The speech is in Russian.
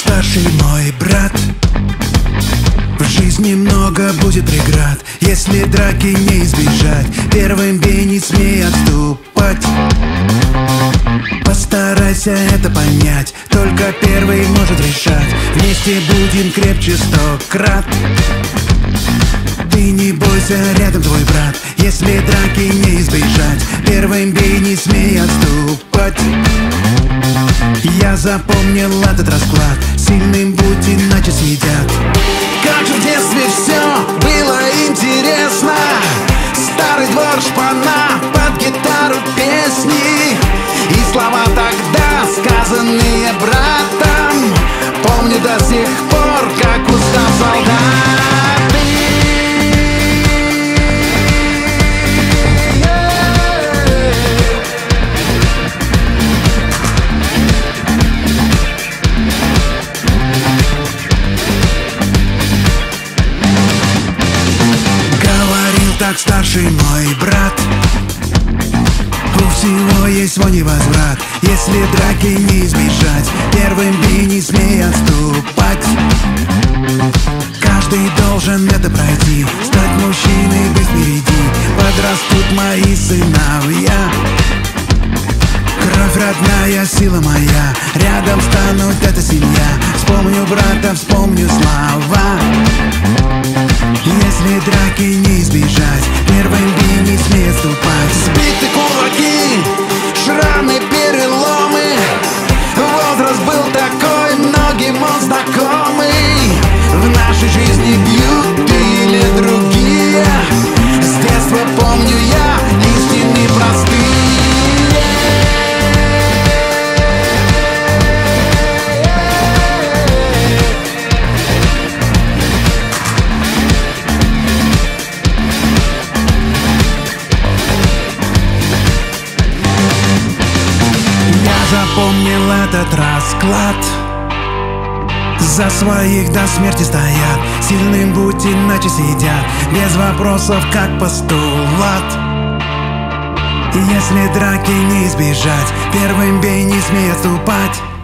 старший мой брат. В жизни много будет преград, если драки не избежать. Первым бей, не смей отступать. Постарайся это понять, только первый может решать. Вместе будем крепче 100 крат. Ты не бойся, рядом твой брат, если драки не избежать. Первым бей, не смей отступать. Я запомнил этот расклад, сильным будь, иначе съедят. Как же в детстве все было интересно. Старый двор, шпана, под гитару песни. И слова тогда, сказанные братом, помню до сих пор, как устав солдат. Так старший мой брат. У всего есть свой невозврат, если драки не избежать. Первым бей, не смей отступать. Каждый должен это пройти, стать мужчиной, быть впереди. Подрастут мои сыновья. Кровь родная, сила моя, рядом станут, это семья. Вспомню брата, вспомню слова. Если драки не избежать, первым бей, не смей отступать. Сбиты кулаки, шрамы, переломы. Возраст был такой, многим он знакомый. В нашей жизни бьют или другие. С детства помню я истины простые. Запомнил этот расклад. За своих до смерти стоят, сильным будь, иначе съедят. Без вопросов, как постулат. Если драки не избежать, первым бей, не смей отступать.